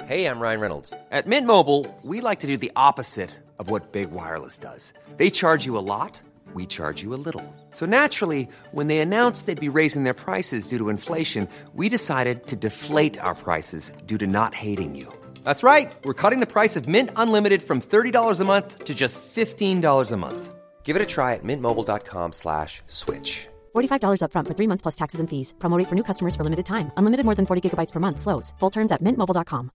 Hey, I'm Ryan Reynolds. At Mint Mobile, we like to do the opposite of what Big Wireless does. They charge you a lot, we charge you a little. So naturally, when they announced they'd be raising their prices due to inflation, we decided to deflate our prices due to not hating you. That's right. We're cutting the price of Mint Unlimited from $30 a month to just $15 a month. Give it a try at mintmobile.com/switch. $45 up front for 3 months plus taxes and fees. Promo rate for new customers for limited time. Unlimited more than 40 gigabytes per month. Slows full terms at mintmobile.com.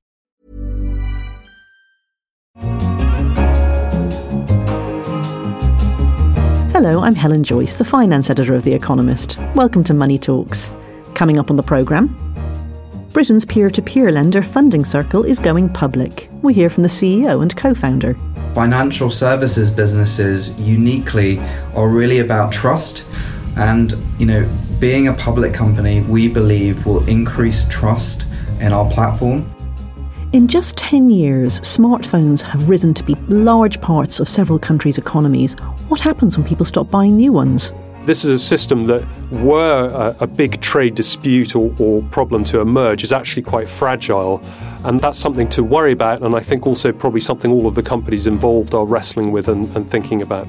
Hello, I'm Helen Joyce, the finance editor of The Economist. Welcome to Money Talks. Coming up on the programme, Britain's peer-to-peer lender Funding Circle is going public. We hear from the CEO and co-founder. Financial services businesses uniquely are really about trust. And, being a public company, we believe will increase trust in our platform. In just 10 years, smartphones have risen to be large parts of several countries' economies. What happens when people stop buying new ones? This is a system that, were a big trade dispute or problem to emerge, is actually quite fragile. And that's something to worry about, and I think also probably something all of the companies involved are wrestling with and thinking about.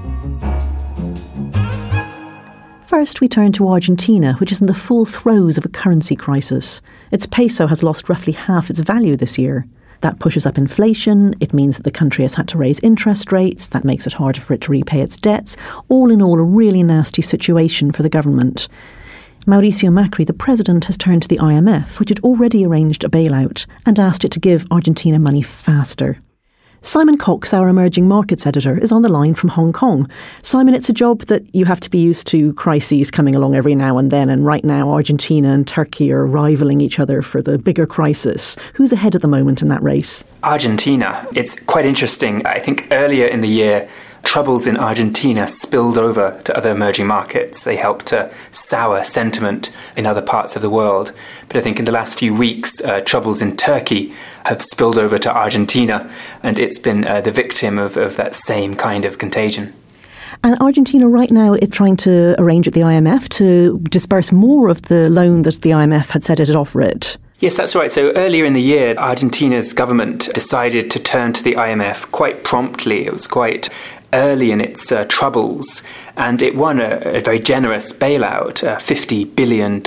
First, we turn to Argentina, which is in the full throes of a currency crisis. Its peso has lost roughly half its value this year. That pushes up inflation. It means that the country has had to raise interest rates. That makes it harder for it to repay its debts. All in all, a really nasty situation for the government. Mauricio Macri, the president, has turned to the IMF, which had already arranged a bailout, and asked it to give Argentina money faster. Simon Cox, our emerging markets editor, is on the line from Hong Kong. Simon, it's a job that you have to be used to crises coming along every now and then, and right now Argentina and Turkey are rivaling each other for the bigger crisis. Who's ahead at the moment in that race? Argentina. It's quite interesting. I think earlier in the year, troubles in Argentina spilled over to other emerging markets. They helped to sour sentiment in other parts of the world. But I think in the last few weeks, troubles in Turkey have spilled over to Argentina, and it's been the victim of that same kind of contagion. And Argentina right now is trying to arrange at the IMF to disperse more of the loan that the IMF had said it'd offer it. Yes, that's right. So earlier in the year, Argentina's government decided to turn to the IMF quite promptly. It was quite early in its troubles, and it won a very generous bailout, $50 billion,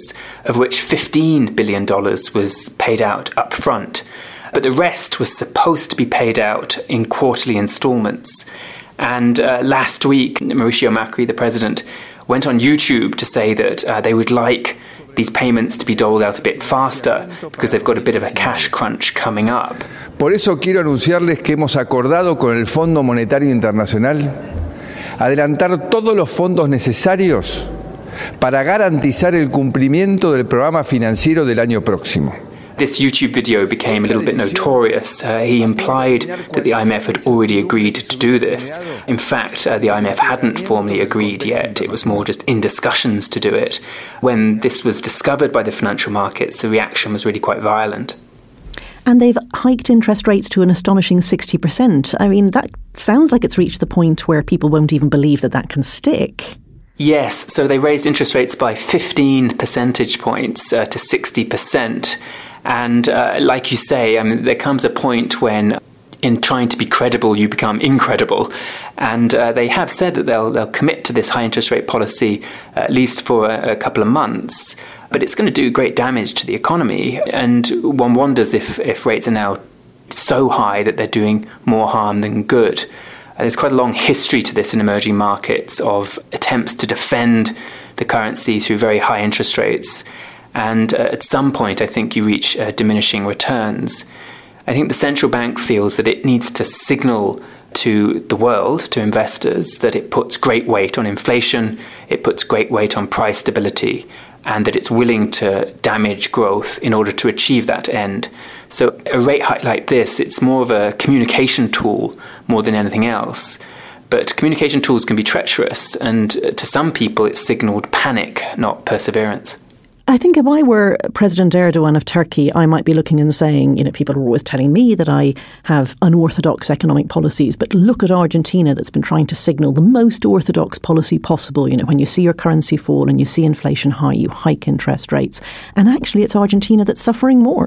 of which $15 billion was paid out up front. But the rest was supposed to be paid out in quarterly installments. And last week, Mauricio Macri, the president, went on YouTube to say that they would like these payments to be doled out a bit faster because they've got a bit of a cash crunch coming up. Por eso quiero anunciarles que hemos acordado con el Fondo Monetario Internacional adelantar todos los fondos necesarios para garantizar el cumplimiento del programa financiero del año próximo. This YouTube video became a little bit notorious. He implied that the IMF had already agreed to do this. In fact, the IMF hadn't formally agreed yet. It was more just in discussions to do it. When this was discovered by the financial markets, the reaction was really quite violent. And they've hiked interest rates to an astonishing 60%. I mean, that sounds like it's reached the point where people won't even believe that can stick. Yes, so they raised interest rates by 15 percentage points to 60%. And like you say, there comes a point when, in trying to be credible, you become incredible. And they have said that they'll commit to this high interest rate policy at least for a couple of months. But it's going to do great damage to the economy. And one wonders if rates are now so high that they're doing more harm than good. There's quite a long history to this in emerging markets of attempts to defend the currency through very high interest rates. And at some point, I think you reach diminishing returns. I think the central bank feels that it needs to signal to the world, to investors, that it puts great weight on inflation, it puts great weight on price stability, and that it's willing to damage growth in order to achieve that end. So a rate hike like this, it's more of a communication tool more than anything else. But communication tools can be treacherous, and to some people it's signalled panic, not perseverance. I think if I were President Erdogan of Turkey, I might be looking and saying, people are always telling me that I have unorthodox economic policies, but look at Argentina that's been trying to signal the most orthodox policy possible. When you see your currency fall and you see inflation high, you hike interest rates. And actually, it's Argentina that's suffering more.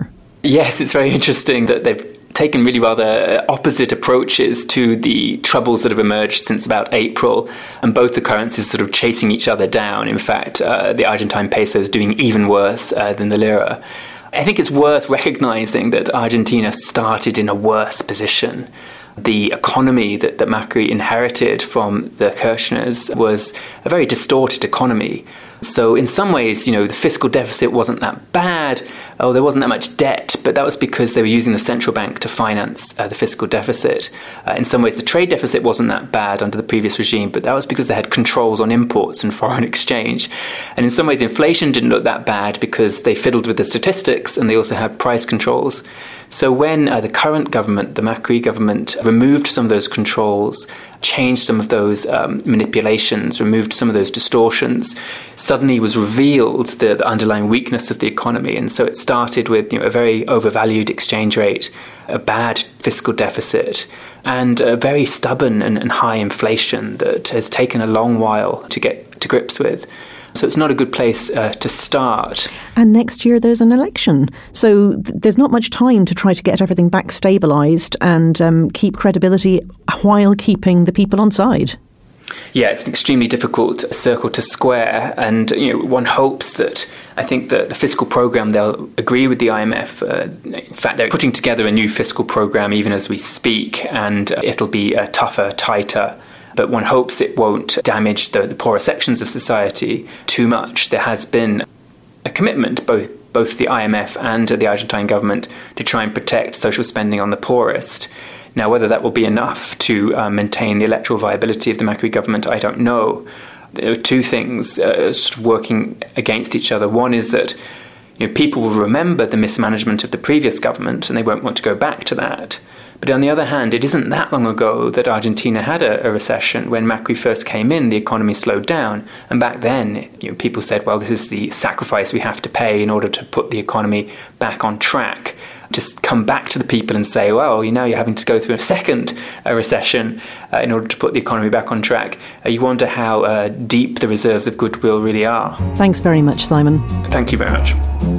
Yes, it's very interesting that they've taken really rather opposite approaches to the troubles that have emerged since about April, and both the currencies sort of chasing each other down. In fact, the Argentine peso is doing even worse than the lira. I think it's worth recognizing that Argentina started in a worse position. The economy that Macri inherited from the Kirchners was a very distorted economy. So in some ways, the fiscal deficit wasn't that bad. There wasn't that much debt, but that was because they were using the central bank to finance the fiscal deficit. In some ways, the trade deficit wasn't that bad under the previous regime, but that was because they had controls on imports and foreign exchange. And in some ways, inflation didn't look that bad because they fiddled with the statistics and they also had price controls. So when the current government, the Macri government, removed some of those controls, changed some of those manipulations, removed some of those distortions, suddenly was revealed the underlying weakness of the economy. And so it started with a very overvalued exchange rate, a bad fiscal deficit, and a very stubborn and high inflation that has taken a long while to get to grips with. So it's not a good place to start. And next year there's an election. So there's not much time to try to get everything back stabilised and keep credibility while keeping the people on side. Yeah, it's an extremely difficult circle to square. And one hopes that, I think that the fiscal programme, they'll agree with the IMF. In fact, they're putting together a new fiscal programme even as we speak, and it'll be tougher, tighter. But one hopes it won't damage the poorer sections of society too much. There has been a commitment, both the IMF and the Argentine government, to try and protect social spending on the poorest. Now, whether that will be enough to maintain the electoral viability of the Macri government, I don't know. There are two things sort of working against each other. One is that people will remember the mismanagement of the previous government and they won't want to go back to that. But on the other hand, it isn't that long ago that Argentina had a recession. When Macri first came in, the economy slowed down. And back then, people said, well, this is the sacrifice we have to pay in order to put the economy back on track. Just come back to the people and say, well, you're having to go through a second recession in order to put the economy back on track. You wonder how deep the reserves of goodwill really are. Thanks very much, Simon. Thank you very much.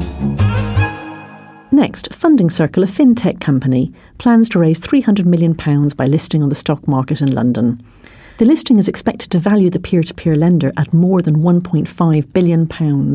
Next, Funding Circle, a fintech company, plans to raise £300 million by listing on the stock market in London. The listing is expected to value the peer-to-peer lender at more than £1.5 billion.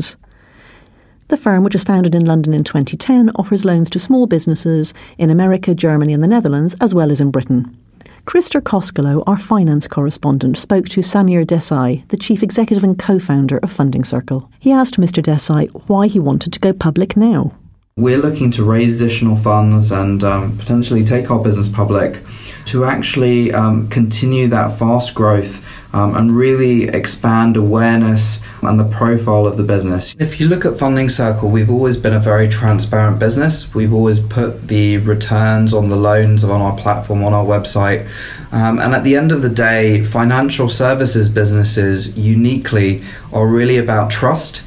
The firm, which was founded in London in 2010, offers loans to small businesses in America, Germany and the Netherlands, as well as in Britain. Christer Koskelo, our finance correspondent, spoke to Samir Desai, the chief executive and co-founder of Funding Circle. He asked Mr. Desai why he wanted to go public now. We're looking to raise additional funds and potentially take our business public to actually continue that fast growth and really expand awareness and the profile of the business. If you look at Funding Circle, we've always been a very transparent business. We've always put the returns on the loans on our platform, on our website. And at the end of the day, financial services businesses uniquely are really about trust.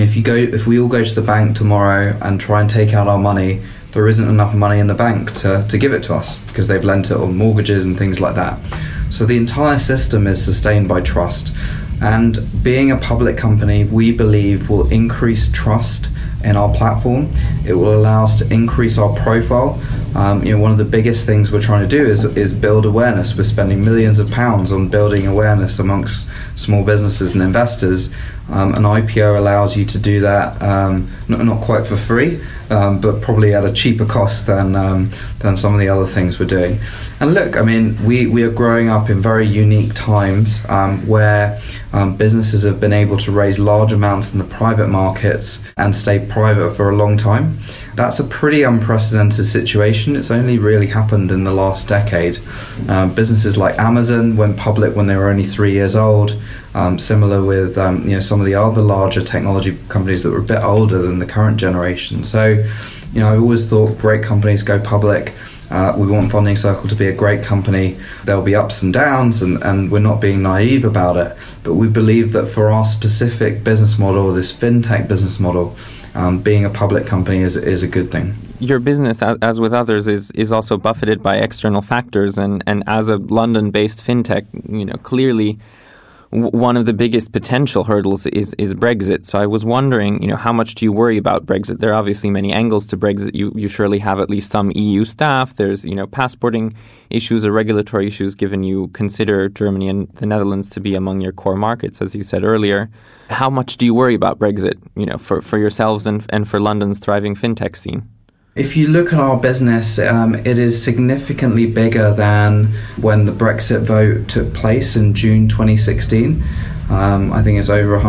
If we all go to the bank tomorrow and try and take out our money, there isn't enough money in the bank to give it to us because they've lent it on mortgages and things like that. So the entire system is sustained by trust. And being a public company, we believe will increase trust in our platform. It will allow us to increase our profile. One of the biggest things we're trying to do is build awareness. We're spending millions of pounds on building awareness amongst small businesses and investors. An IPO allows you to do that, not quite for free, but probably at a cheaper cost than some of the other things we're doing. And look, we are growing up in very unique times where businesses have been able to raise large amounts in the private markets and stay private for a long time. That's a pretty unprecedented situation. It's only really happened in the last decade. Businesses like Amazon went public when they were only 3 years old. Similar with some of the other larger technology companies that were a bit older than the current generation. So, I always thought great companies go public. We want Funding Circle to be a great company. There'll be ups and downs, and we're not being naive about it. But we believe that for our specific business model, this fintech business model, being a public company is a good thing. Your business, as with others, is also buffeted by external factors, and as a London-based fintech, clearly one of the biggest potential hurdles is Brexit. So I was wondering, how much do you worry about Brexit? There are obviously many angles to Brexit. You surely have at least some EU staff. There's, passporting issues or regulatory issues, given you consider Germany and the Netherlands to be among your core markets, as you said earlier. How much do you worry about Brexit, for yourselves and for London's thriving fintech scene? If you look at our business, it is significantly bigger than when the Brexit vote took place in June 2016. I think it's over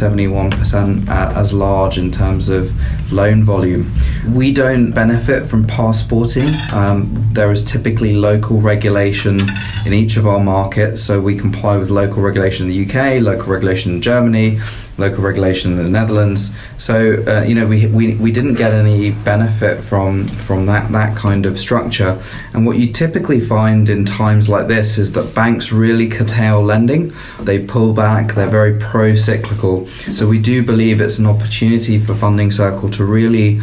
171% as large in terms of loan volume. We don't benefit from passporting. There is typically local regulation in each of our markets, so we comply with local regulation in the UK, local regulation in Germany, local regulation in the Netherlands. So, we didn't get any benefit from that kind of structure. And what you typically find in times like this is that banks really curtail lending. They pull back. They're very pro-cyclical. So we do believe it's an opportunity for Funding Circle to really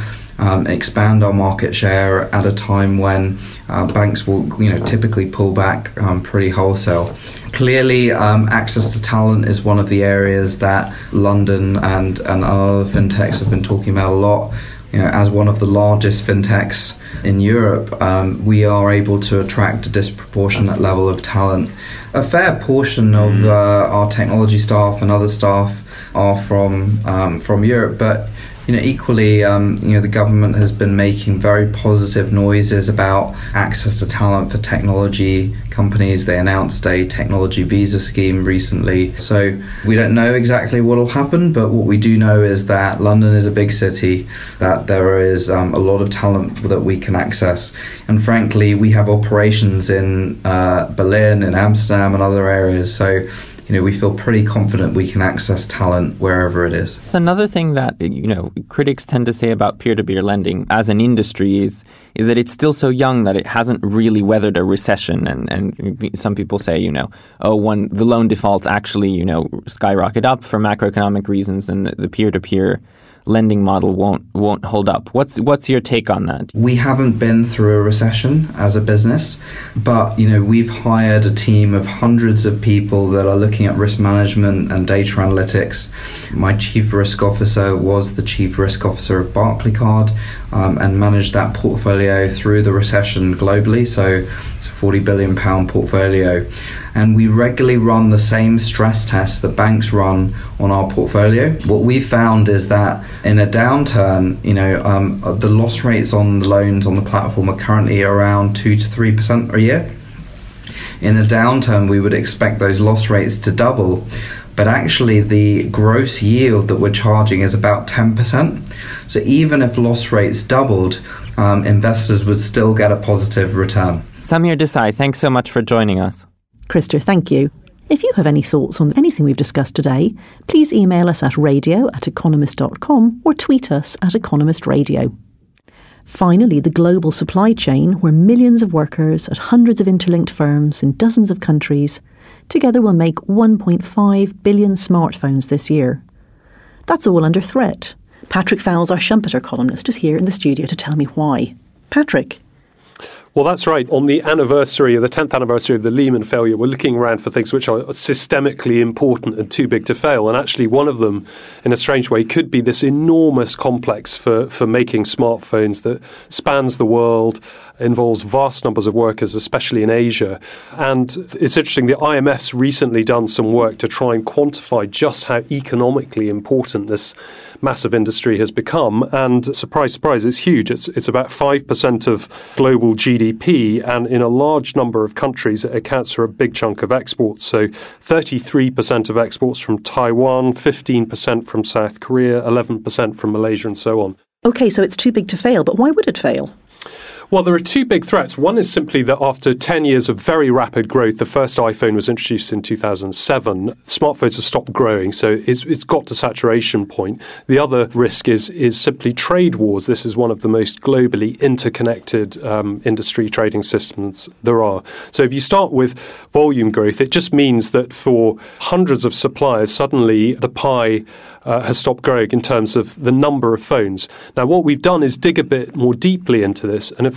expand our market share at a time when banks will, typically pull back pretty wholesale. Clearly, access to talent is one of the areas that London and other fintechs have been talking about a lot. As one of the largest fintechs in Europe, we are able to attract a disproportionate level of talent. A fair portion of our technology staff and other staff are from Europe, but equally, the government has been making very positive noises about access to talent for technology companies. They announced a technology visa scheme recently. So we don't know exactly what will happen, but what we do know is that London is a big city, that there is a lot of talent that we can access. And frankly, we have operations in Berlin, in Amsterdam and other areas. So we feel pretty confident we can access talent wherever it is. Another thing that, critics tend to say about peer-to-peer lending as an industry is that it's still so young that it hasn't really weathered a recession. And some people say, when the loan defaults actually, skyrocket up for macroeconomic reasons and the peer-to-peer lending model won't hold up. What's your take on that? We haven't been through a recession as a business, but we've hired a team of hundreds of people that are looking at risk management and data analytics. My chief risk officer was the chief risk officer of Barclaycard and managed that portfolio through the recession globally. So it's a £40 billion portfolio. And we regularly run the same stress tests that banks run on our portfolio. What we found is that in a downturn, the loss rates on the loans on the platform are currently around 2 to 3% a year. In a downturn, we would expect those loss rates to double. But actually, the gross yield that we're charging is about 10%. So even if loss rates doubled, investors would still get a positive return. Samir Desai, thanks so much for joining us. Krister, thank you. If you have any thoughts on anything we've discussed today, please email us at radio@economist.com or tweet us at economistradio. Finally, the global supply chain, where millions of workers at hundreds of interlinked firms in dozens of countries together will make 1.5 billion smartphones this year. That's all under threat. Patrick Fowles, our Schumpeter columnist, is here in the studio to tell me why. Patrick. Well, that's right. On the 10th anniversary of the Lehman failure, we're looking around for things which are systemically important and too big to fail. And actually, one of them, in a strange way, could be this enormous complex for making smartphones that spans the world, involves vast numbers of workers, especially in Asia. And it's interesting, the IMF's recently done some work to try and quantify just how economically important this massive industry has become. And surprise, surprise, it's huge. It's about 5% of global GDP, and in a large number of countries, it accounts for a big chunk of exports. So 33% of exports from Taiwan, 15% from South Korea, 11% from Malaysia, and so on. OK, so it's too big to fail, but why would it fail? Well, there are two big threats. One is simply that after 10 years of very rapid growth, the first iPhone was introduced in 2007. Smartphones have stopped growing, so it's got to saturation point. The other risk is simply trade wars. This is one of the most globally interconnected industry trading systems there are. So if you start with volume growth, it just means that for hundreds of suppliers, suddenly the pie has stopped growing in terms of the number of phones. Now, what we've done is dig a bit more deeply into this, and in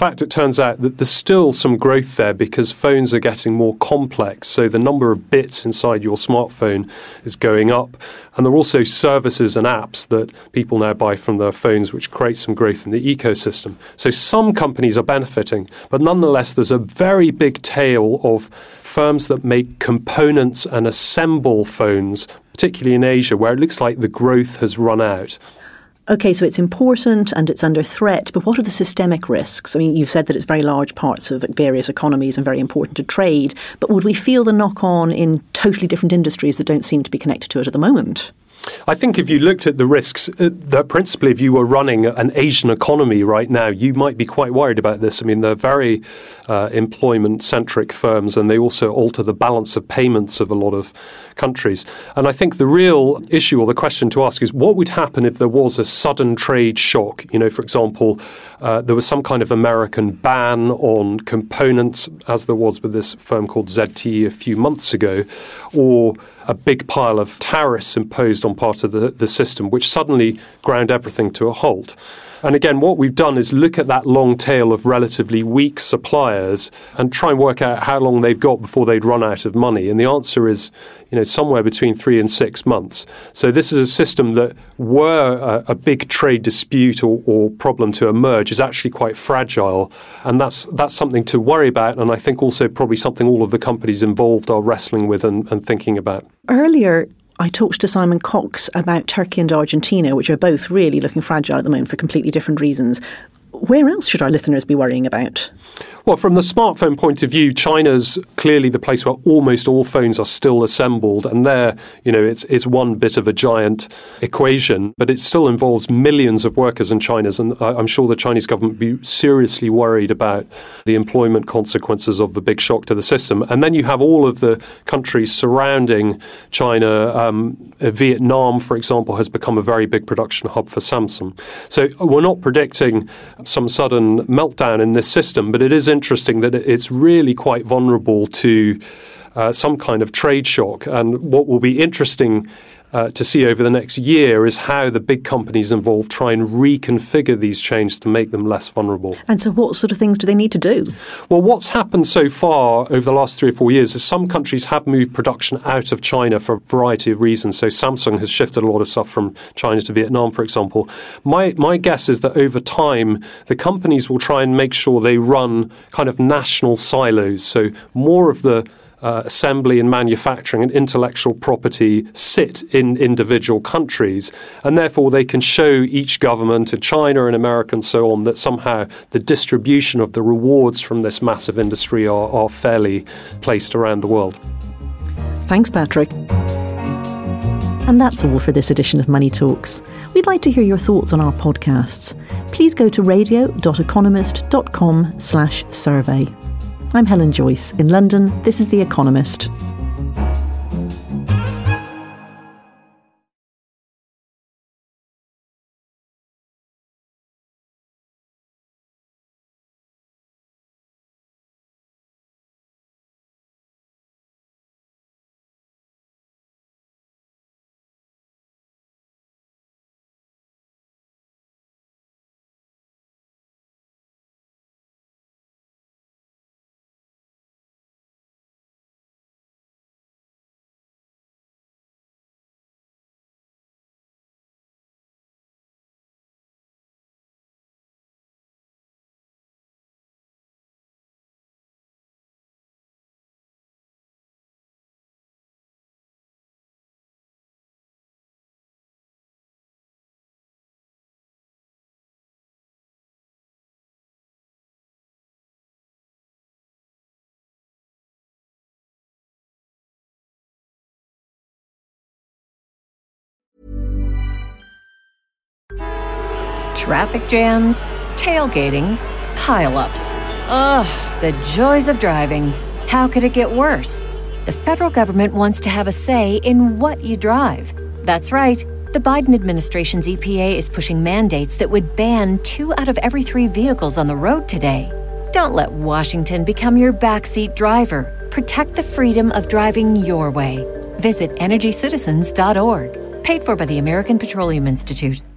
fact, it turns out that there's still some growth there because phones are getting more complex. So the number of bits inside your smartphone is going up. And there are also services and apps that people now buy from their phones, which create some growth in the ecosystem. So some companies are benefiting, but nonetheless, there's a very big tail of firms that make components and assemble phones, particularly in Asia, where it looks like the growth has run out. OK, so it's important and it's under threat, but what are the systemic risks? I mean, you've said that it's very large parts of various economies and very important to trade, but would we feel the knock-on in totally different industries that don't seem to be connected to it at the moment? I think if you looked at the risks, that principally if you were running an Asian economy right now, you might be quite worried about this. I mean, they're very employment-centric firms, and they also alter the balance of payments of a lot of countries. And I think the real issue or the question to ask is what would happen if there was a sudden trade shock? You know, for example, there was some kind of American ban on components, as there was with this firm called ZTE a few months ago, or a big pile of tariffs imposed on part of the system, which suddenly ground everything to a halt. And again, what we've done is look at that long tail of relatively weak suppliers and try and work out how long they've got before they'd run out of money. And the answer is, somewhere between 3 and 6 months. So this is a system that, were a big trade dispute or problem to emerge, is actually quite fragile. And that's something to worry about. And I think also probably something all of the companies involved are wrestling with and thinking about. Earlier, I talked to Simon Cox about Turkey and Argentina, which are both really looking fragile at the moment for completely different reasons. Where else should our listeners be worrying about? Well, from the smartphone point of view, China's clearly the place where almost all phones are still assembled. And there, it's one bit of a giant equation, but it still involves millions of workers in China. And I'm sure the Chinese government would be seriously worried about the employment consequences of the big shock to the system. And then you have all of the countries surrounding China. Vietnam, for example, has become a very big production hub for Samsung. So we're not predicting some sudden meltdown in this system, but it is interesting that it's really quite vulnerable to some kind of trade shock. And what will be interesting to see over the next year is how the big companies involved try and reconfigure these chains to make them less vulnerable. And so what sort of things do they need to do? Well, what's happened so far over the last 3 or 4 years is some countries have moved production out of China for a variety of reasons. So Samsung has shifted a lot of stuff from China to Vietnam, for example. My guess is that over time, the companies will try and make sure they run kind of national silos. So more of the assembly and manufacturing and intellectual property sit in individual countries, and therefore they can show each government in China and America and so on that somehow the distribution of the rewards from this massive industry are fairly placed around the world. Thanks, Patrick. And that's all for this edition of Money Talks. We'd like to hear your thoughts on our podcasts. Please go to radio.economist.com/survey. I'm Helen Joyce. In London, this is The Economist. Traffic jams, tailgating, pile-ups. Ugh, the joys of driving. How could it get worse? The federal government wants to have a say in what you drive. That's right. The Biden administration's EPA is pushing mandates that would ban 2 out of every 3 vehicles on the road today. Don't let Washington become your backseat driver. Protect the freedom of driving your way. Visit EnergyCitizens.org. Paid for by the American Petroleum Institute.